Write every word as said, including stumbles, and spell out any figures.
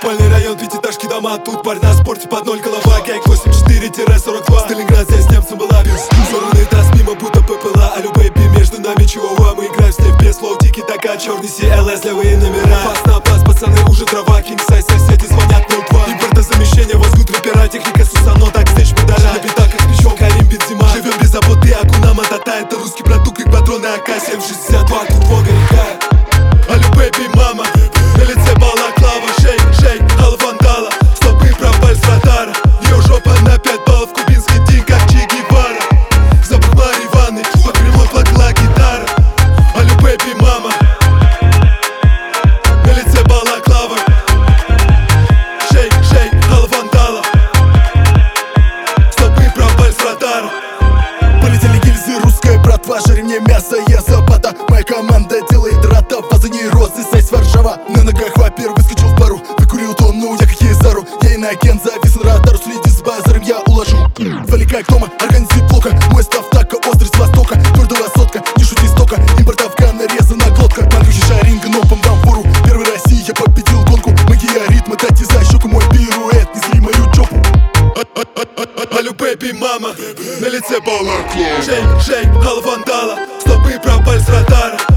Спальный район, пятиэтажки дома. Тут парень на спорте под ноль голова. Гэнг восемь четыре сорок два. Сталинград, здесь немцем была бьюз. Взорванный трасс мимо, будто ППЛА. А любэйби между нами чего? Мы играем с ней в пес, лоу, тики, така. Черный си эл эс, левые номера. Пас на пас, пацаны, уже трава. Кинг сайз, соседи звонят ноль два. Импортозамещение, возгут рэпера. Техника Сусано, так стейдж педара. На битах как печён, Карим Бензима. Живем без заботы, Акуна Матата. Это русский продукт, как патроны а ка семь шестьдесят два. Тут Волга река. А любэйби мама. На лице балаклава, шейк, шейк, хала вандала. Стопы пропали с радара. Её жопа на пять баллов, кубинский день, как Че Гевара. Запах марихуаны, под прямой плакала гитара. А любэйби мама. На лице балаклава. Шейк, шейк, хала вандала. Стопы пропали с радара. Полетели гильзы, русская братва. Жарим мне мясо, я запада. Моя команда делает рата. Фаза нейрозы, сайз Варшава. На ногах вапер, выскочил в пару. Выкурил тонну, я как Езару. Я иноагент, завис на радару. Следи с базаром, я уложу. Вали как дома, организуй плохо. Мой став така, острый с востока. Твердого сотка, не шути стока. Импорт Афган, нарезана глотка. Мандрухи шаринга, но помбампуру. Первый России я победил гонку. Магия ритма, дайте за щеку. Мой пируэт, не зли мою жопу. А любэйби мама. На лице балаклава. Шейк, шейк, хала вандала. Стопы пропали с радара.